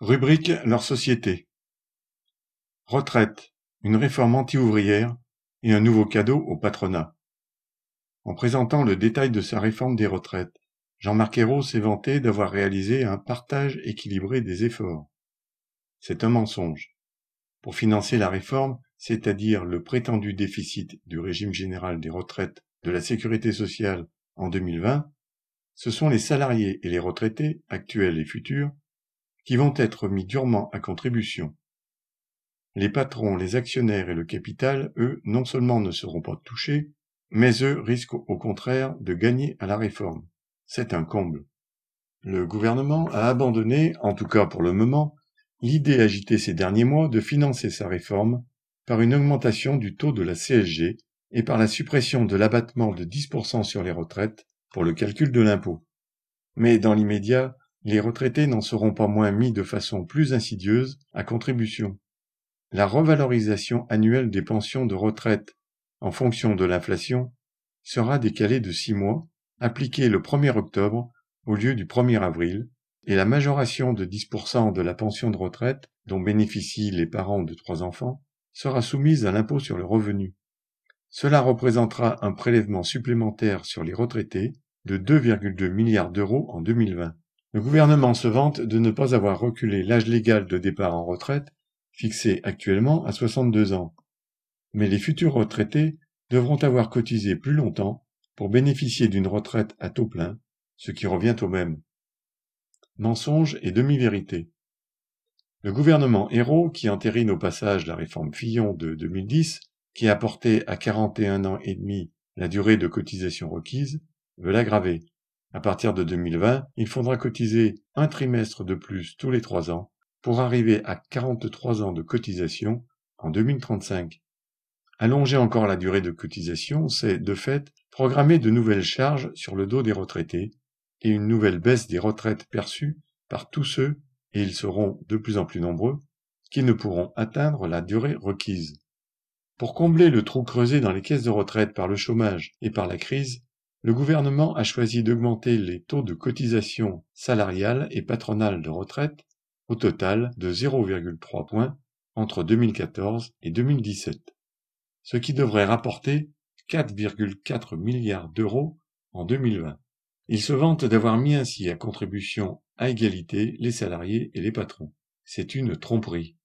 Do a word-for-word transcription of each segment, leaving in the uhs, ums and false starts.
Rubrique leur société. Retraite, une réforme anti-ouvrière et un nouveau cadeau au patronat. En présentant le détail de sa réforme des retraites, Jean-Marc Ayrault s'est vanté d'avoir réalisé un partage équilibré des efforts. C'est un mensonge. Pour financer la réforme, c'est-à-dire le prétendu déficit du régime général des retraites de la sécurité sociale en deux mille vingt, ce sont les salariés et les retraités, actuels et futurs, qui vont être mis durement à contribution. Les patrons, les actionnaires et le capital, eux, non seulement ne seront pas touchés, mais eux risquent au contraire de gagner à la réforme. C'est un comble. Le gouvernement a abandonné, en tout cas pour le moment, l'idée agitée ces derniers mois de financer sa réforme par une augmentation du taux de la C S G et par la suppression de l'abattement de dix pour cent sur les retraites pour le calcul de l'impôt. Mais dans l'immédiat, les retraités n'en seront pas moins mis de façon plus insidieuse à contribution. La revalorisation annuelle des pensions de retraite en fonction de l'inflation sera décalée de six mois, appliquée le premier octobre au lieu du premier avril, et la majoration de dix pour cent de la pension de retraite dont bénéficient les parents de trois enfants sera soumise à l'impôt sur le revenu. Cela représentera un prélèvement supplémentaire sur les retraités de deux virgule deux milliards d'euros en deux mille vingt. Le gouvernement se vante de ne pas avoir reculé l'âge légal de départ en retraite, fixé actuellement à soixante-deux ans. Mais les futurs retraités devront avoir cotisé plus longtemps pour bénéficier d'une retraite à taux plein, ce qui revient au même. Mensonge et demi-vérité. Le gouvernement Ayrault, qui entérine au passage la réforme Fillon de deux mille dix, qui a porté à quarante et un ans et demi la durée de cotisation requise, veut l'aggraver. À partir de deux mille vingt, il faudra cotiser un trimestre de plus tous les trois ans pour arriver à quarante-trois ans de cotisation en deux mille trente-cinq. Allonger encore la durée de cotisation, c'est, de fait, programmer de nouvelles charges sur le dos des retraités et une nouvelle baisse des retraites perçues par tous ceux, et ils seront de plus en plus nombreux, qui ne pourront atteindre la durée requise. Pour combler le trou creusé dans les caisses de retraite par le chômage et par la crise, le gouvernement a choisi d'augmenter les taux de cotisation salariale et patronale de retraite au total de zéro virgule trois points entre deux mille quatorze et deux mille dix-sept, ce qui devrait rapporter quatre virgule quatre milliards d'euros en deux mille vingt. Il se vante d'avoir mis ainsi à contribution à égalité les salariés et les patrons. C'est une tromperie.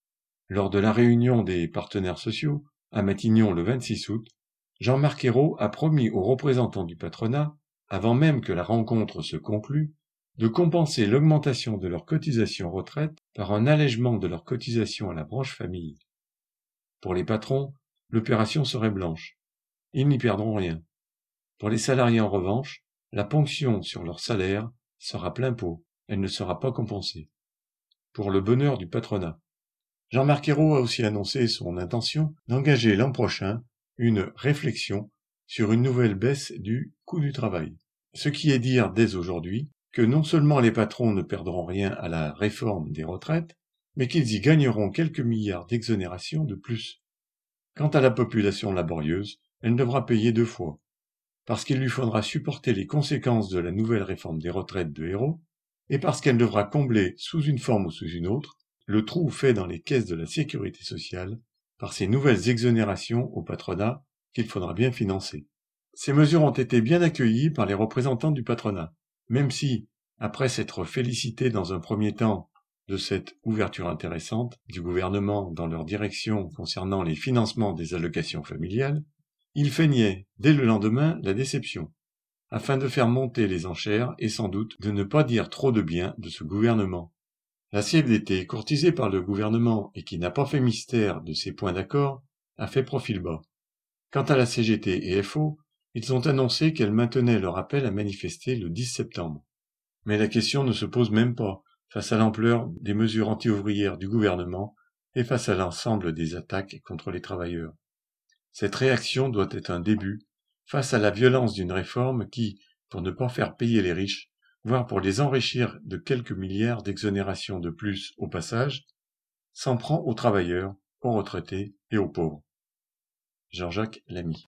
Lors de la réunion des partenaires sociaux, à Matignon le vingt-six août, Jean-Marc Ayrault a promis aux représentants du patronat, avant même que la rencontre se conclue, de compenser l'augmentation de leur cotisation retraite par un allègement de leur cotisation à la branche famille. Pour les patrons, l'opération serait blanche. Ils n'y perdront rien. Pour les salariés en revanche, la ponction sur leur salaire sera plein pot, elle ne sera pas compensée. Pour le bonheur du patronat. Jean-Marc Ayrault a aussi annoncé son intention d'engager l'an prochain une réflexion sur une nouvelle baisse du coût du travail. Ce qui est dire dès aujourd'hui que non seulement les patrons ne perdront rien à la réforme des retraites, mais qu'ils y gagneront quelques milliards d'exonération de plus. Quant à la population laborieuse, elle devra payer deux fois, parce qu'il lui faudra supporter les conséquences de la nouvelle réforme des retraites de Ayrault, et parce qu'elle devra combler, sous une forme ou sous une autre, le trou fait dans les caisses de la sécurité sociale par ces nouvelles exonérations au patronat qu'il faudra bien financer. Ces mesures ont été bien accueillies par les représentants du patronat, même si, après s'être félicités dans un premier temps de cette ouverture intéressante du gouvernement dans leur direction concernant les financements des allocations familiales, ils feignaient, dès le lendemain, la déception, afin de faire monter les enchères et sans doute de ne pas dire trop de bien de ce gouvernement. La C F D T, courtisée par le gouvernement et qui n'a pas fait mystère de ses points d'accord, a fait profil bas. Quant à la C G T et F O, ils ont annoncé qu'elles maintenaient leur appel à manifester le dix septembre. Mais la question ne se pose même pas face à l'ampleur des mesures anti-ouvrières du gouvernement et face à l'ensemble des attaques contre les travailleurs. Cette réaction doit être un début face à la violence d'une réforme qui, pour ne pas faire payer les riches, voire pour les enrichir de quelques milliards d'exonérations de plus au passage, s'en prend aux travailleurs, aux retraités et aux pauvres. Jean-Jacques Lamy.